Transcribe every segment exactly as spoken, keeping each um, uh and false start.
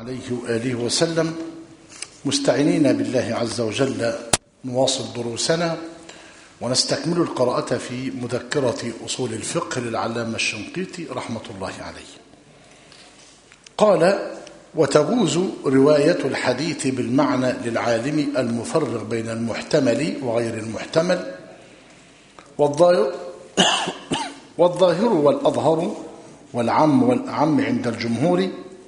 عليه وآله وسلم، مستعينين بالله عز وجل نواصل دروسنا ونستكمل القراءة في مذكرة أصول الفقه للعلامة الشنقيطي رحمة الله عليه. قال: وتجوز رواية الحديث بالمعنى للعالم المفرق بين المحتمل وغير المحتمل، والظاهر والظاهر والأظهر والعم والأعم عند الجمهور،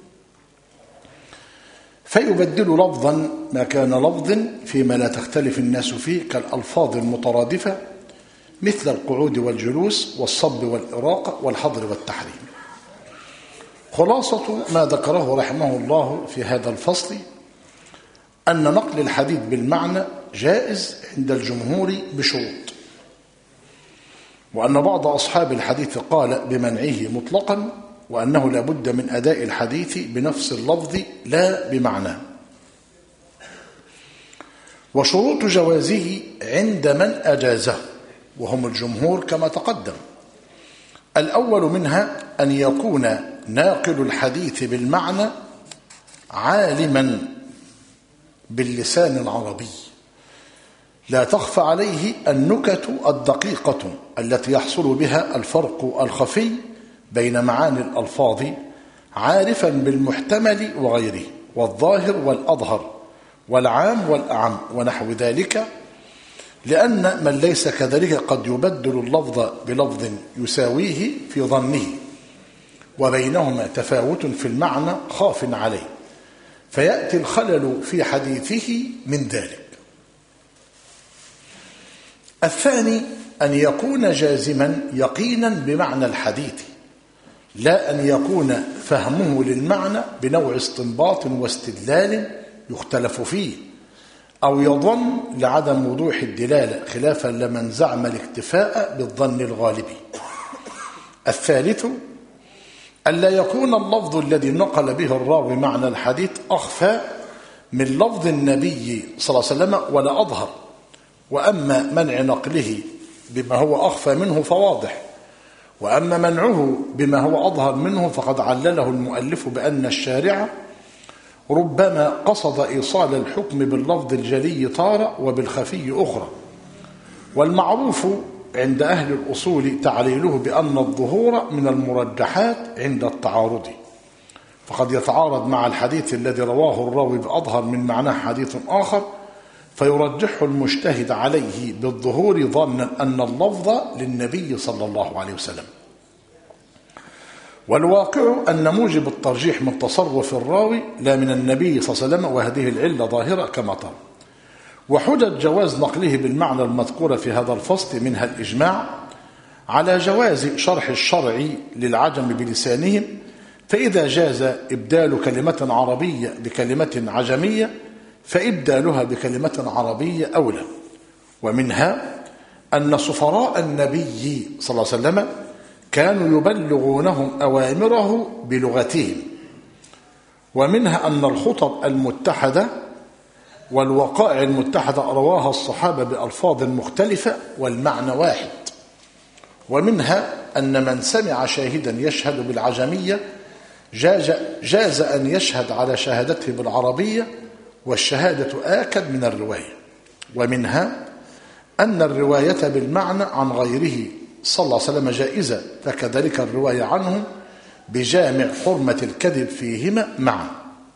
فيبدل لفظا ما كان لفظ فيما لا تختلف الناس فيه كالألفاظ المترادفة مثل القعود والجلوس والصب والإراقة والحظر والتحريم. خلاصة ما ذكره رحمه الله في هذا الفصل أن نقل الحديث بالمعنى جائز عند الجمهور بشروط، وأن بعض أصحاب الحديث قال بمنعه مطلقا، وأنه لا بد من أداء الحديث بنفس اللفظ لا بمعناه. وشروط جوازه عند من أجازه وهم الجمهور كما تقدم: الأول منها أن يكون ناقل الحديث بالمعنى عالما باللسان العربي لا تخفى عليه النكت الدقيقة التي يحصل بها الفرق الخفي بين معاني الألفاظ، عارفا بالمحتمل وغيره والظاهر والأظهر والعام والأعم ونحو ذلك، لأن من ليس كذلك قد يبدل اللفظ بلفظ يساويه في ظنه وبينهما تفاوت في المعنى خاف عليه، فيأتي الخلل في حديثه من ذلك. الثاني أن يكون جازما يقينا بمعنى الحديث، لا أن يكون فهمه للمعنى بنوع استنباط واستدلال يختلف فيه، أو يظن لعدم وضوح الدلالة خلافا لمن زعم الاكتفاء بالظن الغالب. الثالث ألا يكون اللفظ الذي نقل به الراوي معنى الحديث أخفى من لفظ النبي صلى الله عليه وسلم ولا أظهر، وأما منع نقله بما هو أخفى منه فواضح، وأما منعه بما هو أظهر منه فقد علله المؤلف بأن الشارع ربما قصد إيصال الحكم باللفظ الجلي تارة وبالخفي أخرى، والمعروف عند أهل الأصول تعليله بأن الظهور من المرجحات عند التعارض، فقد يتعارض مع الحديث الذي رواه الراوي بأظهر من معناه حديث آخر، فيرجح المجتهد عليه بالظهور ظنا أن اللفظ للنبي صلى الله عليه وسلم. والواقع أن موجب الترجيح من تصرف الراوي لا من النبي صلى الله عليه وسلم، وهذه العلة ظاهرة كما ترى. وحجج جواز نقله بالمعنى المذكور في هذا الفصل منها الإجماع على جواز شرح الشرع للعجم بلسانهم، فإذا جاز إبدال كلمة عربية بكلمة عجمية فإبدالها بكلمة عربية أولى. ومنها أن سفراء النبي صلى الله عليه وسلم كانوا يبلغونهم أوامره بلغتهم. ومنها أن الخطب المتحدة والوقائع المتحدة رواها الصحابة بألفاظ مختلفة والمعنى واحد. ومنها أن من سمع شاهدا يشهد بالعجمية جاز, جاز أن يشهد على شهادته بالعربية، والشهادة آكد من الرواية. ومنها أن الرواية بالمعنى عن غيره صلى الله عليه وسلم جائزة، فكذلك الرواية عنه بجامع حرمة الكذب فيهما معا.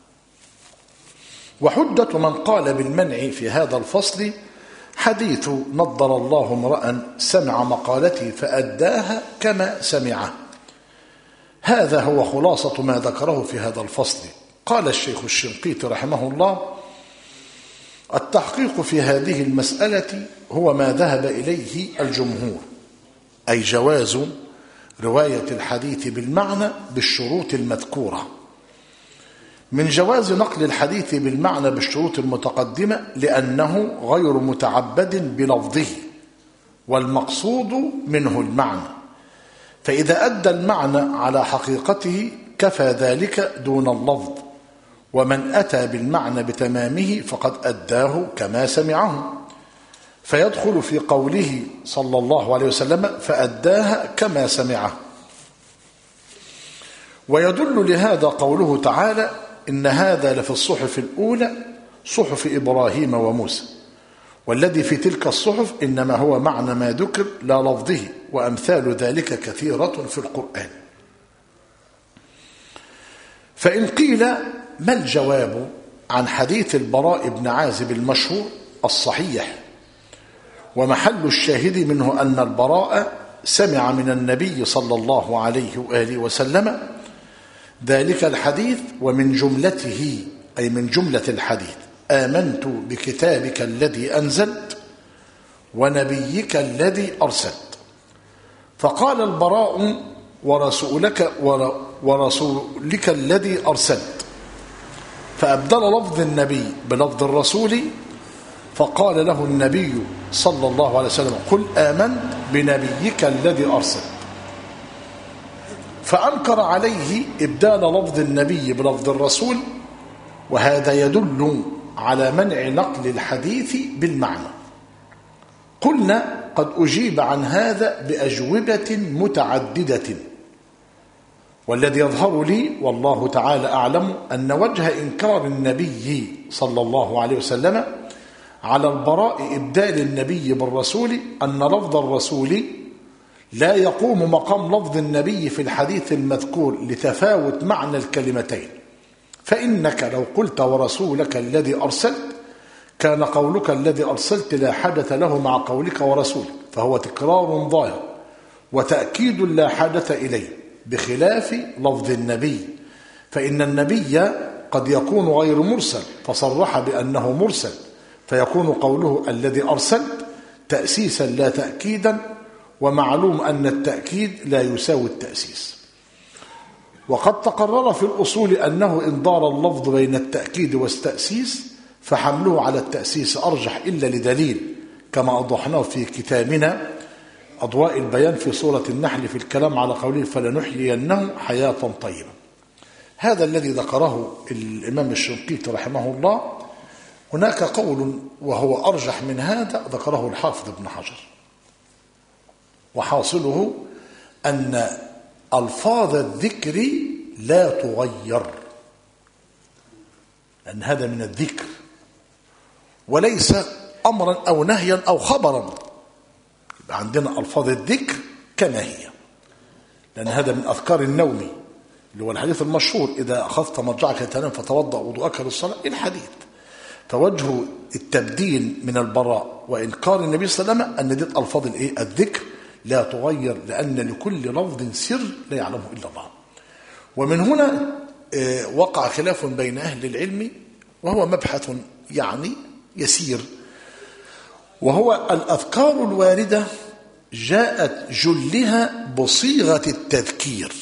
وحجة من قال بالمنع في هذا الفصل حديث نضر الله امرأ سمع مقالتي فأداها كما سمعه. هذا هو خلاصة ما ذكره في هذا الفصل. قال الشيخ الشنقيطي رحمه الله: التحقيق في هذه المسألة هو ما ذهب إليه الجمهور، أي جواز رواية الحديث بالمعنى بالشروط المذكورة. من جواز نقل الحديث بالمعنى بالشروط المتقدمة لأنه غير متعبد بلفظه، والمقصود منه المعنى، فإذا أدى المعنى على حقيقته كفى ذلك دون اللفظ، ومن أتى بالمعنى بتمامه فقد أداه كما سمعه، فيدخل في قوله صلى الله عليه وسلم فأداها كما سمعه. ويدل لهذا قوله تعالى: إن هذا لفي الصحف الأولى صحف إبراهيم وموسى، والذي في تلك الصحف إنما هو معنى ما ذكر لا لفظه، وأمثال ذلك كثيرة في القرآن. فإن قيل ما الجواب عن حديث البراء بن عازب المشهور الصحيح ومحل الشاهد منه أن البراء سمع من النبي صلى الله عليه وآله وسلم ذلك الحديث، ومن جملته أي من جملة الحديث آمنت بكتابك الذي أنزلت ونبيك الذي أرسلت. فقال البراء ورسولك ورسولك الذي أرسلت، فأبدل لفظ النبي بلفظ الرسول، فقال له النبي صلى الله عليه وسلم قل آمنت بنبيك الذي أرسلت. فأنكر عليه إبدال لفظ النبي بلفظ الرسول، وهذا يدل على منع نقل الحديث بالمعنى. قلنا قد أجيب عن هذا بأجوبة متعددة، والذي يظهر لي والله تعالى أعلم أن وجه إنكار النبي صلى الله عليه وسلم على البراء إبدال النبي بالرسول أن لفظ الرسول لا يقوم مقام لفظ النبي في الحديث المذكور لتفاوت معنى الكلمتين. فإنك لو قلت ورسولك الذي أرسلت كان قولك الذي أرسلت لا حدث له مع قولك ورسولك، فهو تكرار ظاهر وتأكيد لا حدث إليه، بخلاف لفظ النبي، فإن النبي قد يكون غير مرسل فصرح بأنه مرسل، فيكون قوله الذي أرسلت تأسيسا لا تأكيدا، ومعلوم أن التأكيد لا يساوي التأسيس. وقد تقرر في الأصول أنه إن دار اللفظ بين التأكيد والتأسيس فحمله على التأسيس أرجح إلا لدليل، كما أوضحناه في كتابنا أضواء البيان في سورة النحل في الكلام على قوله فلنحيينه حياة طيبة. هذا الذي ذكره الإمام الشنقيطي رحمه الله. هناك قول وهو أرجح من هذا ذكره الحافظ ابن حجر، وحاصله أن ألفاظ الذكر لا تغير، لأن هذا من الذكر وليس أمرا أو نهيا أو خبرا. يبقى عندنا ألفاظ الذكر كما هي، لأن هذا من أذكار النوم اللي هو الحديث المشهور إذا أخذت مضجعك تنام فتوضأ وضوءك للصلاة، الحديث. فوجه التبديل من البراء وإنكار النبي صلى الله عليه وسلم أن دي ألفاظ الإيه؟ الذكر لا تغير، لأن لكل لفظ سر لا يعلمه إلا الله. ومن هنا وقع خلاف بين أهل العلم، وهو مبحث يعني يسير، وهو الأذكار الواردة جاءت جلها بصيغة التذكير،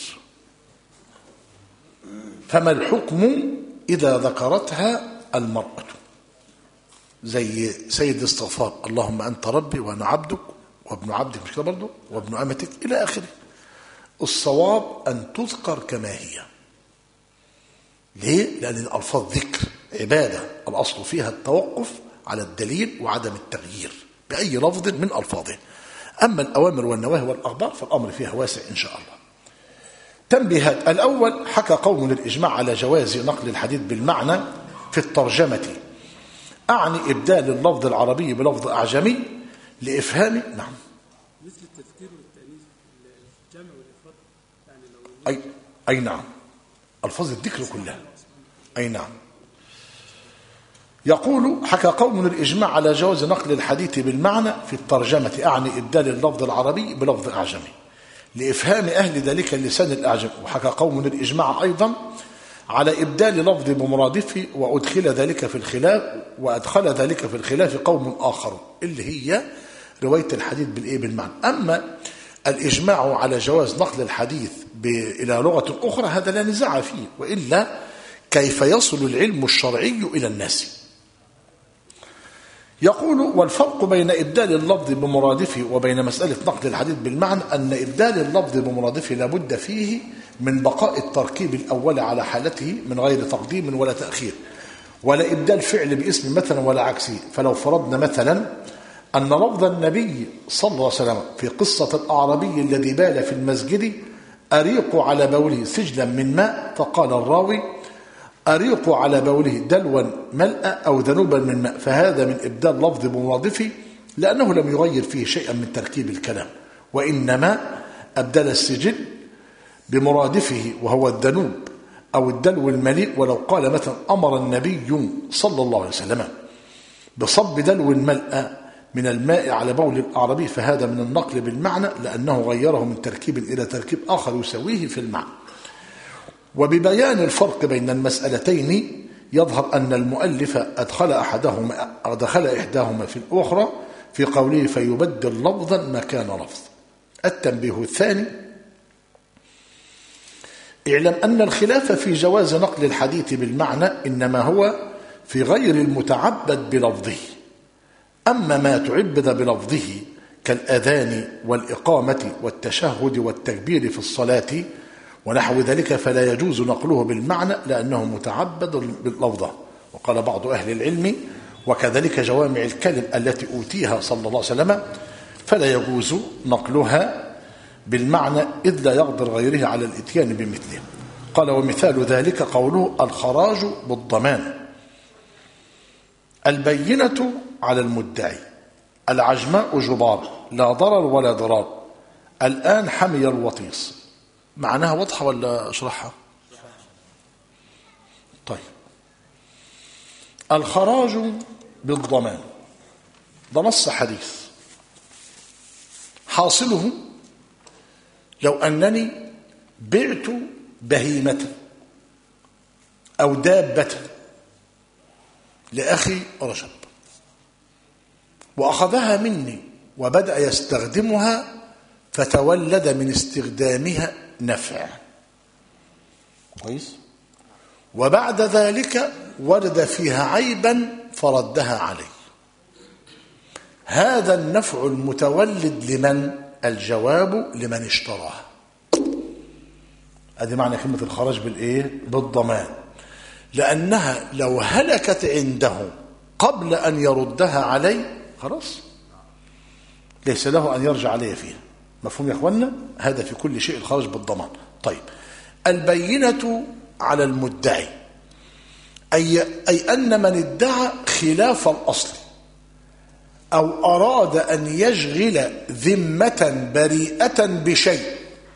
فما الحكم إذا ذكرتها المرأة؟ زي سيد استغفار اللهم أنت ربي وأنا عبدك وابن عبدك، مش كده برضه، وابن أمتك إلى آخره. الصواب أن تذكر كما هي. ليه؟ لأن الألفاظ ذكر عبادة، الأصل فيها التوقف على الدليل وعدم التغيير بأي لفظ من ألفاظه. أما الأوامر والنواهي والأخبار فالأمر فيها واسع إن شاء الله. تنبيهات. الأول، حكى قوم الإجماع على جواز نقل الحديث بالمعنى في الترجمة، أعني إبدال اللفظ العربي بلفظ أعجمي لإفهام. نعم. مثل التذكير والتأنيث الجمع والإفراد، يعني لو أي أي نعم، ألفاظ الذكر كلها. أي نعم. يقول حكى قوم الإجماع على جواز نقل الحديث بالمعنى في الترجمة، أعني إبدال اللفظ العربي بلفظ أعجمي لإفهام أهل ذلك اللسان الأعجمي. وحكى قوم الإجماع أيضا على إبدال لفظ بمرادفه، وأدخل ذلك في الخلاف وأدخل ذلك في الخلاف قوم آخر، اللي هي رواية الحديث بالإيه؟ بالمعنى. أما الإجماع على جواز نقل الحديث إلى لغة أخرى هذا لا نزاع فيه، وإلا كيف يصل العلم الشرعي إلى الناس؟ يقول والفرق بين إبدال اللفظ بمرادفه وبين مسألة نقل الحديث بالمعنى أن إبدال اللفظ بمرادفه لابد فيه من بقاء التركيب الأول على حالته من غير تقديم ولا تأخير، ولا إبدال فعل باسم مثلا ولا عكسه. فلو فرضنا مثلا أن لفظ النبي صلى الله عليه وسلم في قصة الأعرابي الذي بال في المسجد أريق على بوله سجلا من ماء، فقال الراوي أريق على بوله دلوا ملأ أو ذنوبا من ماء، فهذا من إبدال لفظ بمرادفه لأنه لم يغير فيه شيئا من تركيب الكلام، وإنما أبدل السجل بمرادفه وهو الذنوب أو الدلو المليء. ولو قال مثلا أمر النبي صلى الله عليه وسلم بصب دلو ملأ من الماء على بول الأعرابي، فهذا من النقل بالمعنى لأنه غيره من تركيب إلى تركيب آخر يسويه في المعنى. وببيان الفرق بين المسألتين يظهر أن المؤلف أدخل أحدهما أدخل إحداهما في الأخرى في قوله فيبدل لفظا مكان لفظ. التنبيه الثاني: اعلم أن الخلاف في جواز نقل الحديث بالمعنى إنما هو في غير المتعبد بلفظه. أما ما تعبد بلفظه كالأذان والإقامة والتشهد والتكبير في الصلاة ونحو ذلك فلا يجوز نقله بالمعنى لأنه متعبد باللفظة. وقال بعض أهل العلم وكذلك جوامع الكلم التي أوتيها صلى الله عليه وسلم فلا يجوز نقلها بالمعنى إذ لا يقدر غيره على الإتيان بمثله. قال ومثال ذلك قوله الخراج بالضمان، البينة على المدعي، العجماء جبار لا ضرر ولا ضرار، الآن حمي الوطيس. معناها واضحة ولا أشرحها؟ طيب، الخراج بالضمان ده نص حديث، حاصله لو أنني بعت بهيمة أو دابة لأخي رجب وأخذها مني وبدأ يستخدمها فتولد من استخدامها نفع كويس، وبعد ذلك ورد فيها عيبا فردها عليه. هذا النفع المتولد لمن؟ الجواب لمن اشتراها. هذه معنى كلمة الخراج بالإيه؟ بالضمان، لأنها لو هلكت عنده قبل أن يردها عليه خلاص ليس له أن يرجع عليه فيها. مفهوم يا أخوانا؟ هذا في كل شيء الخراج بالضمان. طيب، البينة على المدعي أي, أي أن من ادعى خلاف الأصل أو أراد أن يشغل ذمة بريئة بشيء.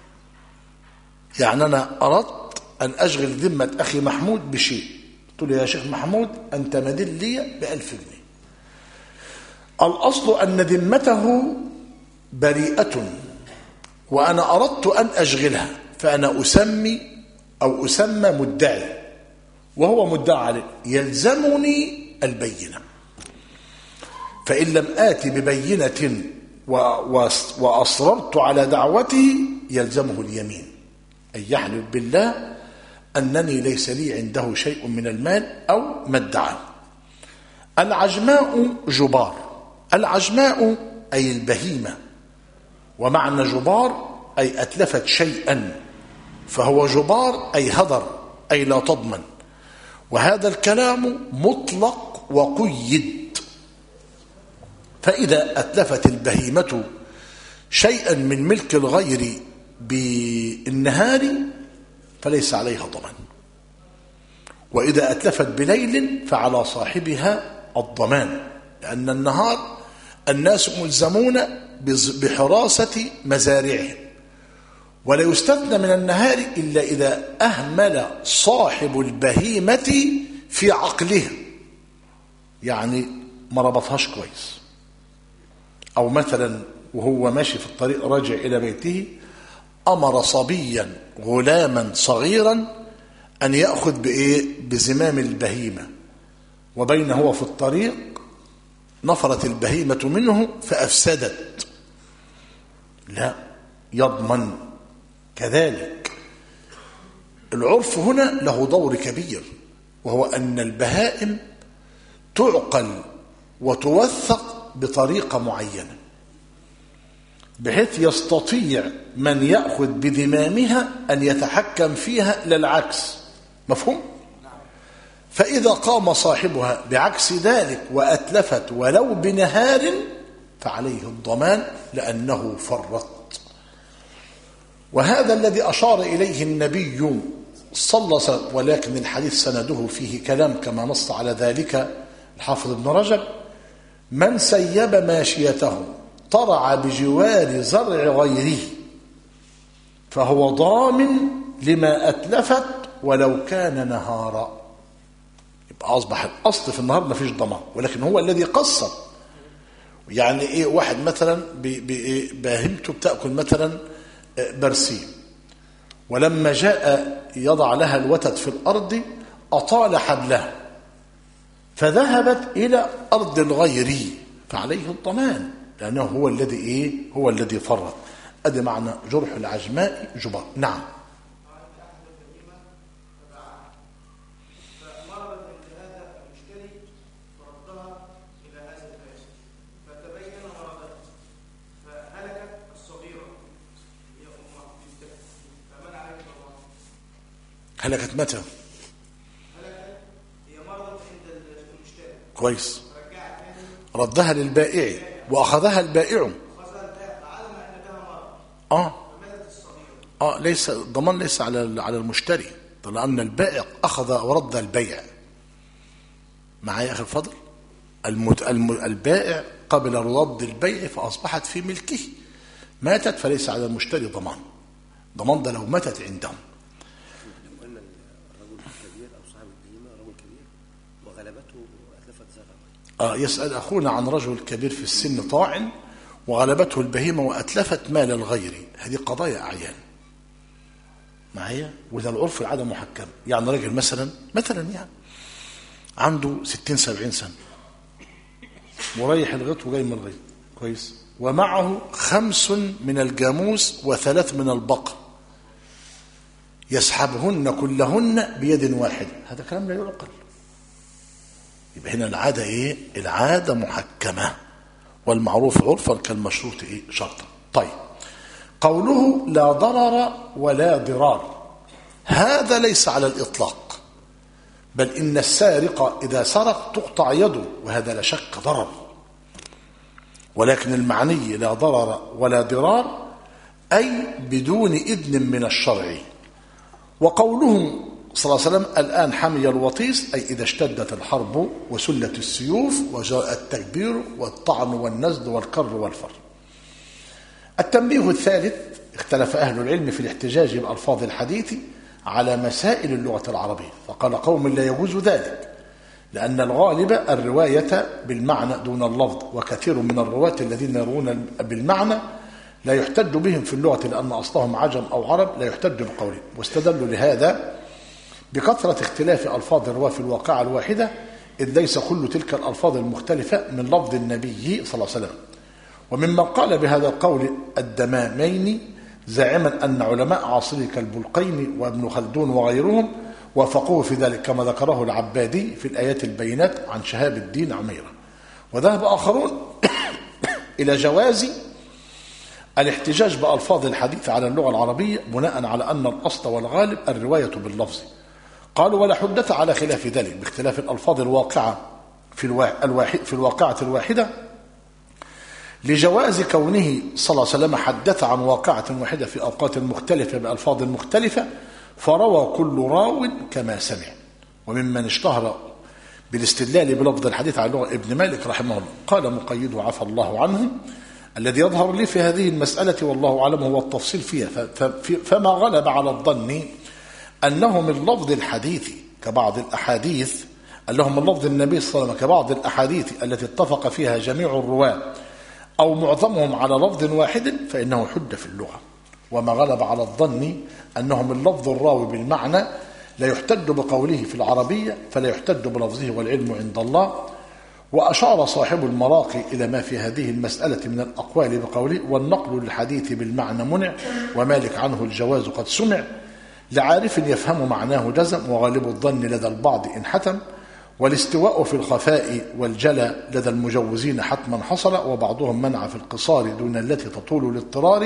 يعني أنا أردت أن أشغل ذمة أخي محمود بشيء، قلت له يا شيخ محمود أنت مدين لي بألف جنيه، الأصل أن ذمته بريئة وأنا أردت أن أشغلها، فأنا أسمي أو أسمى مدعي وهو مدعى عليه، يلزمني البينة. فإن لم آتي ببينة وأصررت على دعوته يلزمه اليمين، أن يحلف بالله أنني ليس لي عنده شيء من المال أو ما ادعاه. العجماء جبار، العجماء أي البهيمة، ومعنى جبار أي أتلفت شيئا، فهو جبار أي هدر أي لا تضمن. وهذا الكلام مطلق وقيد، فإذا أتلفت البهيمة شيئا من ملك الغير بالنهار فليس عليها ضمان، وإذا أتلفت بليل فعلى صاحبها الضمان، لأن النهار الناس ملزمون بحراسة مزارعهم، ولا يستثنى من النهار إلا إذا أهمل صاحب البهيمة في عقلها، يعني ما ربطهاش كويس، أو مثلا وهو ماشي في الطريق راجع إلى بيته أمر صبيا غلاما صغيرا أن يأخذ بإيه؟ بزمام البهيمة، وبين هو في الطريق نفرت البهيمة منه فأفسدت، لا يضمن. كذلك العرف هنا له دور كبير، وهو أن البهائم تعقل وتوثق بطريقة معينة بحيث يستطيع من يأخذ بذمامها أن يتحكم فيها للعكس. مفهوم؟ فإذا قام صاحبها بعكس ذلك وأتلفت ولو بنهار فعليه الضمان لأنه فرط. وهذا الذي أشار إليه النبي صلص، ولكن الحديث سنده فيه كلام كما نص على ذلك الحافظ ابن رجب: من سيب ماشيته طرع بجوار زرع غيره فهو ضامن لما أتلفت ولو كان نهارا. يبقى أصبح الأصل في النهار ما فيش ضمان، ولكن هو الذي قصر. يعني إيه؟ واحد مثلا باهمته بتأكل مثلا برسيم، ولما جاء يضع لها الوتد في الأرض أطال حبلها فذهبت إلى أرض الغير فعليه الضمان، لأنه هو الذي إيه؟ هو الذي فرط. أدي معنى جرح العجماء جبار. نعم. هلكت متى؟ هلكت هي مرضت عند المشتري. كويس. ردها للبائع واخذها البائع. اه اه ليس الضمان ليس على على المشتري، لان البائع اخذ ورد البيع. معايا يا اخي الفضل؟ المت... الم... البائع قبل رد البيع فاصبحت في ملكه، ماتت فليس على المشتري ضمان. ضمان ده لو ماتت عندهم. آه يسأل أخونا عن رجل كبير في السن طاعن وغلبته البهيمة وأتلفت مال الغير. هذه قضايا أعيان معايا، وإذا العرف العادة محكم. يعني رجل مثلا مثلا يعني عنده ستين سبعين سنة ورايح الغيط وجاي من الغيط كويس، ومعه خمس من الجاموس وثلاث من البقر يسحبهن كلهن بيد واحدة. هذا كلام لا يعقل. يبقى هنا العادة ايه؟ العادة محكمة، والمعروف عرفا كالمشروط ايه؟ شرطا. طيب قوله لا ضرر ولا ضرار، هذا ليس على الإطلاق، بل إن السارق إذا سرق تقطع يده، وهذا لا شك ضرر، ولكن المعني لا ضرر ولا ضرار أي بدون إذن من الشرع. وقوله صلى الله عليه وسلم الآن حمي الوطيس، أي إذا اشتدت الحرب وسلت السيوف وجاء التكبير والطعن والنزل والكر والفر. التنبيه الثالث: اختلف أهل العلم في الاحتجاج بألفاظ الحديث على مسائل اللغة العربية، فقال قوم لا يجوز ذلك، لأن الغالب الرواية بالمعنى دون اللفظ، وكثير من الرواة الذين يروون بالمعنى لا يحتج بهم في اللغة لأن أصلهم عجم أو عرب لا يحتج بقولهم، واستدلوا لهذا بكثرة اختلاف ألفاظ الرواة في الواقعة الواحدة، إذ ليس كل تلك الألفاظ المختلفة من لفظ النبي صلى الله عليه وسلم. وممن قال بهذا القول الدمامين، زاعما أن علماء عصره كالبلقيني وابن خلدون وغيرهم وافقوه في ذلك، كما ذكره العبادي في الآيات البينات عن شهاب الدين عميرة. وذهب آخرون إلى جواز الاحتجاج بألفاظ الحديث على اللغة العربية بناء على أن الأصل والغالب الرواية باللفظ. قالوا ولا حدث على خلاف ذلك، باختلاف الألفاظ الواقعة في, الواحد في الواقعة الواحدة، لجواز كونه صلى الله عليه وسلم حدث عن واقعة واحدة في أوقات مختلفة بألفاظ مختلفة، فروى كل راو كما سمع. وممن اشتهر بالاستدلال بلفظ الحديث على اللغة ابن مالك رحمه الله، قال مقيده عفى الله عنه: الذي يظهر لي في هذه المسألة والله أعلم هو التفصيل فيها، فما غلب على الظن أنه من لفظ الحديث كبعض الأحاديث أنه من لفظ النبي صلى الله عليه وسلم كبعض الأحاديث التي اتفق فيها جميع الرواة أو معظمهم على لفظ واحد فإنه حد في اللغة. وما غلب على الظن أنه من لفظ الراوي بالمعنى لا يحتج بقوله في العربية فلا يحتج بلفظه والعلم عند الله. وأشار صاحب المراقي إلى ما في هذه المسألة من الأقوال بقوله: والنقل للحديث بالمعنى منع، ومالك عنه الجواز قد سمع، لعارف يفهم معناه جزم، وغالب الظن لدى البعض إن حتم، والاستواء في الخفاء والجلى لدى المجوزين حتما حصل، وبعضهم منع في القصار دون التي تطول الاضطرار،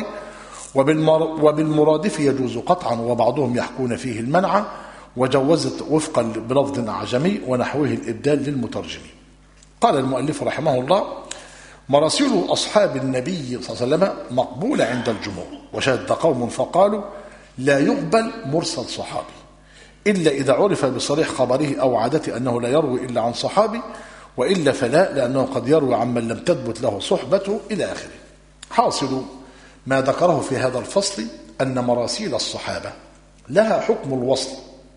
وبالمرادف يجوز قطعا، وبعضهم يحكون فيه المنع، وجوزت وفقا بلفظ أعجمي ونحوه الإبدال للمترجم. قال المؤلف رحمه الله: مراسيل أصحاب النبي صلى الله عليه وسلم مقبولة عند الجمهور، وشد قوم فقالوا لا يقبل مرسل صحابي، إلا إذا عرف بصريح خبره أو عادته أنه لا يروي إلا عن صحابي، وإلا فلا، لأنه قد يروي عمن لم تثبت له صحبته إلى آخره. حاصل ما ذكره في هذا الفصل أن مراسيل الصحابة لها حكم الوصل،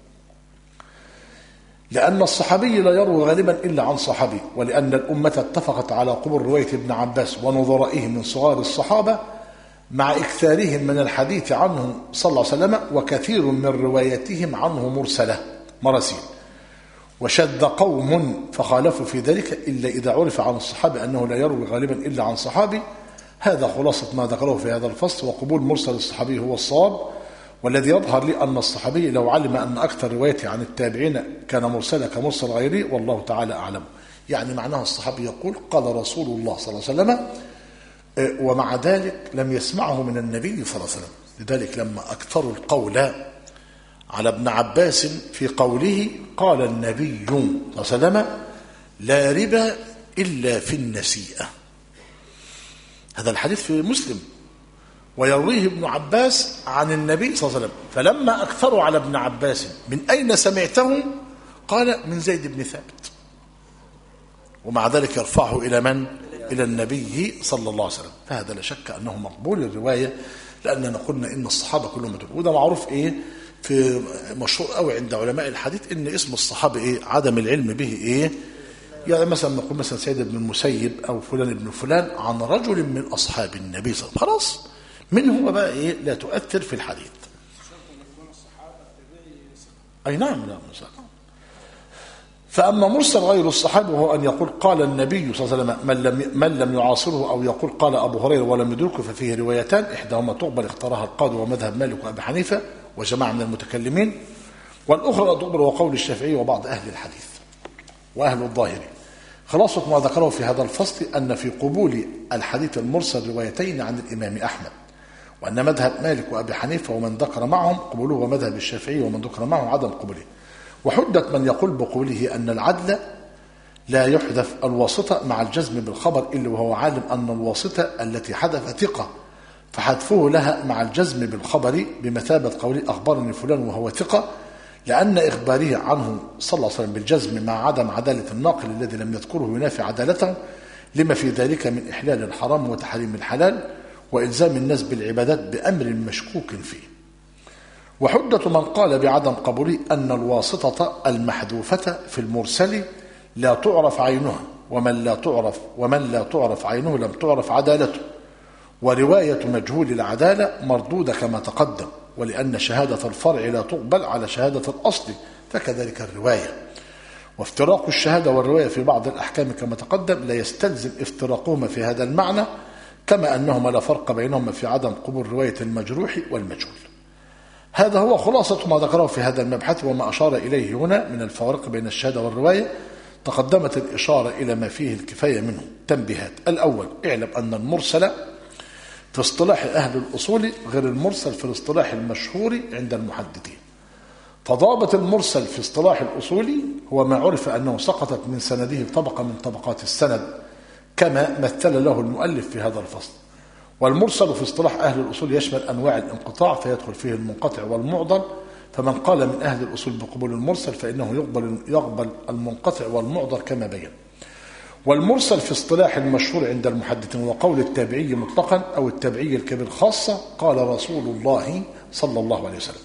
لأن الصحابي لا يروي غالبا إلا عن صحابي، ولأن الأمة اتفقت على قبول رواية ابن عباس ونظرائه من صغار الصحابة مع إكثارهم من الحديث عنه صلى الله عليه وسلم، وكثير من رواياتهم عنه مرسلة مراسيل. وشد قوم فخالفوا في ذلك إلا إذا عرف عن الصحابي أنه لا يروي غالبا إلا عن صحابي. هذا خلاصة ما ذكره في هذا الفصل. وقبول مرسل الصحابي هو الصواب، والذي يظهر لي أن الصحابي لو علم أن أكثر روايته عن التابعين كان مرسلا كمرسل غيره، والله تعالى أعلم. يعني معناه الصحابي يقول قال رسول الله صلى الله عليه وسلم، ومع ذلك لم يسمعه من النبي صلى الله عليه وسلم. لذلك لما أكثروا القول على ابن عباس في قوله قال النبي صلى الله عليه وسلم لا ربا إلا في النسيئة، هذا الحديث في مسلم، ويرويه ابن عباس عن النبي صلى الله عليه وسلم. فلما أكثروا على ابن عباس من أين سمعته؟ قال من زيد بن ثابت، ومع ذلك يرفعه إلى من؟ إلى النبي صلى الله عليه وسلم. فهذا لا شك أنه مقبول الرواية، لأننا قلنا إن الصحابة كلهم مدول. وده معروف إيه في مشهور قوي عند علماء الحديث إن اسم الصحابة إيه؟ عدم العلم به إيه؟ يعني مثلا نقول مثلا سيد بن المسيب أو فلان ابن فلان عن رجل من أصحاب النبي صلى الله عليه وسلم، خلاص من هو بقى إيه؟ لا تؤثر في الحديث. أي نعم لا مساء. فأما مرسل غير الصحابة وهو أن يقول قال النبي صلى الله عليه وسلم من لم, من لم يعاصره، أو يقول قال أبو هريرة ولم يدركه، ففيه روايتان إحداهما تقبل اختارها القاضي ومذهب مالك وأبي حنيفة وجماعة من المتكلمين، والأخرى لا تقبل وقول الشافعي وبعض أهل الحديث وأهل الظاهر. خلاصة ما ذكره في هذا الفصل أن في قبول الحديث المرسل روايتين عن الإمام أحمد، وأن مذهب مالك وأبي حنيفة ومن ذكر معهم قبوله، ومذهب الشافعي ومن ذكر معه عدم قبوله. وحدة من يقول بقوله أن العدل لا يحذف الواسطة مع الجزم بالخبر إلا وهو عالم أن الواسطة التي حدث ثقة، فحذفه لها مع الجزم بالخبر بمثابة قوله أخبرني فلان وهو ثقة، لأن إخباره عنه صلى الله عليه وسلم بالجزم مع عدم عدالة الناقل الذي لم يذكره ينافي عدالته، لما في ذلك من إحلال الحرام وتحريم الحلال وإلزام الناس بالعبادات بأمر مشكوك فيه. وحجة من قال بعدم قبوله أن الواسطة المحذوفة في المرسل لا تعرف عينها، ومن لا تعرف ومن لا تعرف عينه لم تعرف عدالته، ورواية مجهول العدالة مردودة كما تقدم، ولأن شهادة الفرع لا تقبل على شهادة الأصل فكذلك الرواية. وافتراق الشهادة والرواية في بعض الأحكام كما تقدم لا يستلزم افتراقهما في هذا المعنى، كما أنهما لا فرق بينهما في عدم قبول رواية المجروح والمجهول. هذا هو خلاصة ما ذكره في هذا المبحث، وما أشار إليه هنا من الفوارق بين الشهادة والرواية تقدمت الإشارة إلى ما فيه الكفاية منه. تنبيهات: الأول، اعلم أن المرسل في اصطلاح أهل الأصول غير المرسل في الاصطلاح المشهور عند المحدثين. فضابط المرسل في اصطلاح الأصول هو ما عرف أنه سقطت من سنده طبقة من طبقات السند، كما مثل له المؤلف في هذا الفصل. والمرسل في اصطلاح أهل الأصول يشمل أنواع الانقطاع، فيدخل فيه المنقطع والمعضل، فمن قال من أهل الأصول بقبول المرسل فإنه يقبل, يقبل المنقطع والمعضل كما بين. والمرسل في اصطلاح المشهور عند المحدثين وقول التابعي مطلقا أو التابعي الكبير خاصة قال رسول الله صلى الله عليه وسلم.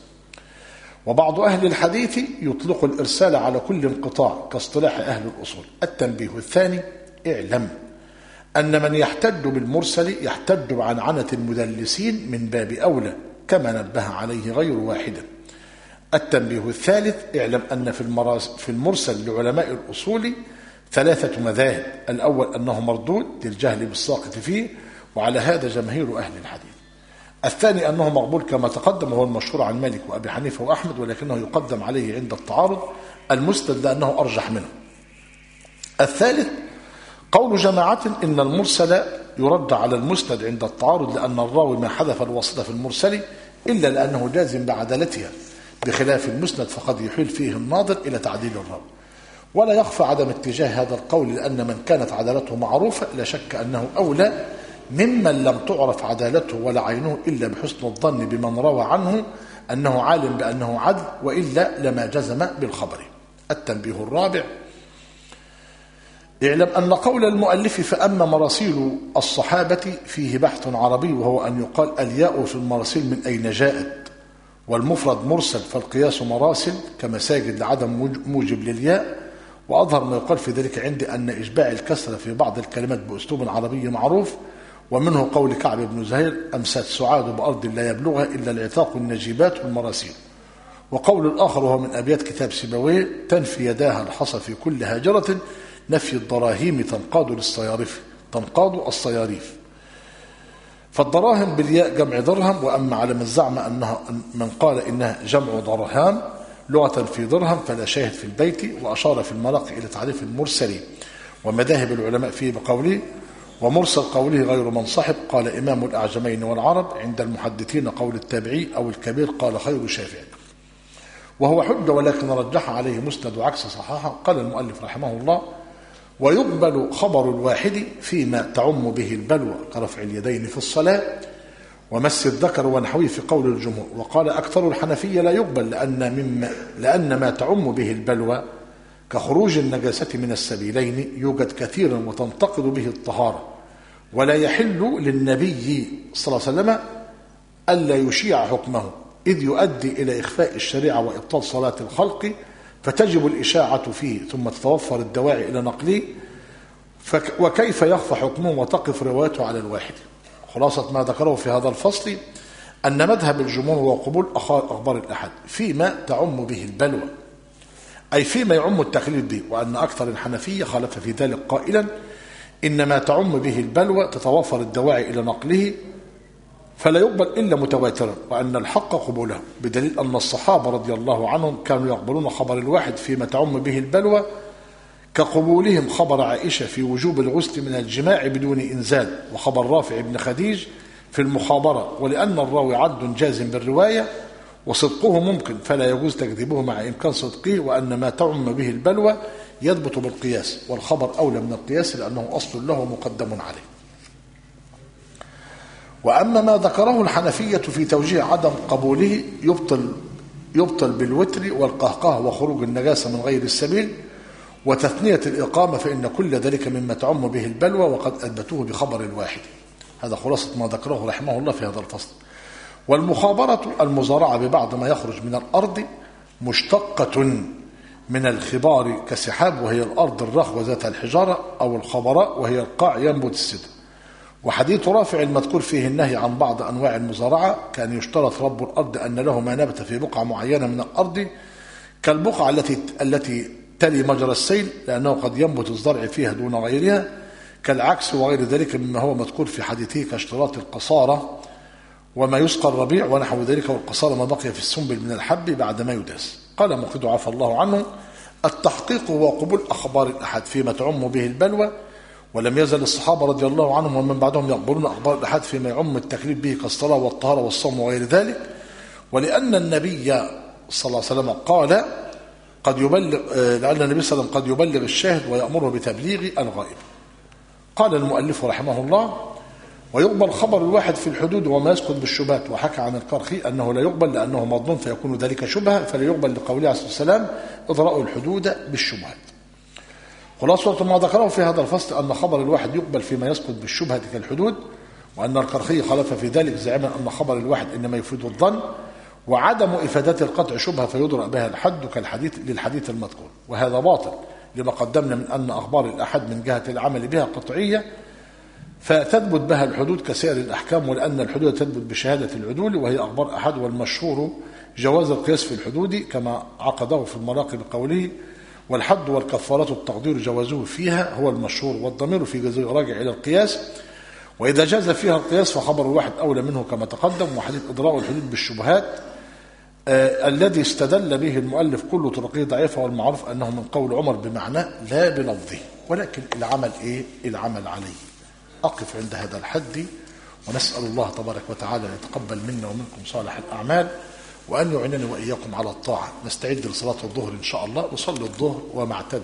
وبعض أهل الحديث يطلق الإرسال على كل انقطاع كاصطلاح أهل الأصول. التنبيه الثاني: اعلم أن من يحتج بالمرسل يحتج بعنعنة المدلسين من باب أولى، كما نبه عليه غير واحد. التنبيه الثالث: اعلم أن في المرسل لعلماء الأصول ثلاثة مذاهب. الأول أنه مردود للجهل بالساقط فيه، وعلى هذا جماهير أهل الحديث. الثاني أنه مقبول كما تقدم، وهو المشهور عن مالك وأبي حنيفة وأحمد، ولكنه يقدم عليه عند التعارض المسند لأنه أرجح منه. الثالث قول جماعة إن المرسل يرد على المسند عند التعارض، لأن الراوي ما حذف الواسطة في المرسل إلا لأنه جازم بعدالتها، بخلاف المسند فقد يحيل فيه الناظر إلى تعديل الراوي. ولا يخفى عدم اتجاه هذا القول، لأن من كانت عدالته معروفة لا شك أنه أولى ممن لم تعرف عدالته ولا عينه إلا بحسن الظن بمن روى عنه أنه عالم بأنه عدل، وإلا لما جزم بالخبر. التنبيه الرابع: اعلم أن قول المؤلف فأما مراسيل الصحابة فيه بحث عربي، وهو أن يقال الياء في المراسيل من أين جاءت، والمفرد مرسل، فالقياس مراسل كمساجد لعدم موجب للياء. وأظهر ما يقال في ذلك عندي أن إشباع الكسرة في بعض الكلمات بأسلوب عربي معروف، ومنه قول كعب بن زهير أمسات سعاد بأرض لا يبلغها إلا العتاق النجيبات والمراسيل. وقول الآخر وهو من أبيات كتاب سيبويه: تنفي يداها الحصى في كل هاجرة، نفي الدراهيم تنقاد للصيارف تنقاد الصياريف. فالدراهم بالياء جمع درهم، وأما على من زعم أنها من قال إنها جمع درهام لغة في درهم فلا شاهد في البيت. وأشار في المراقي إلى تعريف المرسل ومذاهب العلماء فيه بقوله: ومرسل قوله غير منصحب. قال إمام الأعجمين والعرب عند المحدثين قول التابعي أو الكبير قال خير شافع، وهو حجة ولكن رجح عليه مسند عكس صحاحه. قال المؤلف رحمه الله: ويقبل خبر الواحد فيما تعم به البلوى كرفع اليدين في الصلاة ومس الذكر ونحوه في قول الجمهور. وقال أكثر الحنفية لا يقبل لأن, مما لأن ما تعم به البلوى كخروج النجاسة من السبيلين يوجد كثيرا وتنتقد به الطهارة، ولا يحل للنبي صلى الله عليه وسلم ألا يشيع حكمه، إذ يؤدي إلى إخفاء الشريعة وإبطال صلاة الخلق، فتجب الإشاعة فيه ثم تتوفر الدواعي إلى نقله، وكيف يخفى حكمه وتقف روايته على الواحد. خلاصة ما ذكره في هذا الفصل أن مذهب الجمهور هو قبول أخبار الأحد فيما تعم به البلوى، أي فيما يعم التقليد به، وأن أكثر الحنفية خالف في ذلك قائلا إن ما تعم به البلوى تتوفر الدواعي إلى نقله فلا يقبل إلا متواترا، وأن الحق قبوله، بدليل أن الصحابة رضي الله عنهم كانوا يقبلون خبر الواحد فيما تعم به البلوى كقبولهم خبر عائشة في وجوب الغسل من الجماع بدون إنزال، وخبر رافع بن خديج في المخابرة، ولأن الراوي عد جازم بالرواية وصدقه ممكن فلا يجوز تكذيبه مع إمكان صدقه، وأن ما تعم به البلوى يثبت بالقياس، والخبر أولى من القياس لأنه أصل له مقدم عليه. وأما ما ذكره الحنفية في توجيه عدم قبوله يبطل, يبطل بالوتر والقهقه وخروج النجاسة من غير السبيل وتثنية الإقامة، فإن كل ذلك مما تعم به البلوى وقد أثبتوه بخبر الواحد. هذا خلاصة ما ذكره رحمه الله في هذا الفصل. والمخابرة المزارعة ببعض ما يخرج من الأرض مشتقة من الخبار كسحاب، وهي الأرض الرخوة ذات الحجارة، أو الخبراء وهي القاع ينبت السدر. وحديث رافع المذكور فيه النهي عن بعض أنواع المزارعة كان يشترط رب الأرض أن له ما نبت في بقعة معينة من الأرض كالبقعة التي التي تلي مجرى السيل، لأنه قد ينبت الزرع فيها دون غيرها، كالعكس وغير ذلك مما هو مذكور في حديثه كاشتراط القصارى وما يسقى الربيع ونحو ذلك، والقصارى ما بقي في السنبل من الحب بعد ما يداس. قال مقيد عفى الله عنه: التحقيق هو قبول أخبار الأحد فيما تعم به البلوى، ولم يزل الصحابة رضي الله عنهم ومن بعدهم يقبلون أخبار الأحد فيما يعم التكليف به كالصلاة والطهارة والصوم وغير ذلك، ولأن النبي صلى الله عليه وسلم قال قد يبلغ لأن النبي صلى الله عليه وسلم قد يبلغ الشاهد ويأمره بتبليغ الغائب. قال المؤلف رحمه الله: ويقبل خبر الواحد في الحدود وما يسقط بالشبهات. وحكى عن القرخي أنه لا يقبل لأنه مظنون فيكون ذلك شبهة، فلا يقبل لقوله عليه الصلاة والسلام: اضرأوا الحدود بالشبهات. خلاصة ما ذكره في هذا الفصل أن خبر الواحد يقبل فيما يسقط بالشبهة كالحدود، وأن القرخي خالف في ذلك زعما أن خبر الواحد إنما يفيد الظن، وعدم إفادة القطع شبهة فيدرأ بها الحد كالحديث للحديث المذكور، وهذا باطل لما قدمنا من أن أخبار الأحد من جهة العمل بها قطعية فتثبت بها الحدود كسائر الأحكام، ولأن الحدود تثبت بشهادة العدول وهي أخبار أحد. والمشهور جواز القياس في الحدود كما عقده في المراقي بقوله: والحد والكفارة التقدير جوازه فيها هو المشهور، والضمير في جزء راجع إلى القياس، وإذا جاز فيها القياس فخبر الواحد أولى منه كما تقدم. وحديث إضراء الحدود بالشبهات آه الذي استدل به المؤلف كل طرقه ضعيفة، والمعروف أنه من قول عمر بمعنى لا بلفظه، ولكن العمل إيه؟ العمل عليه. أقف عند هذا الحد، ونسأل الله تبارك وتعالى أن يتقبل منا ومنكم صالح الأعمال، وأن يعيننا وإياكم على الطاعة. نستعد لصلاة الظهر إن شاء الله، نصلي الظهر وما اعتد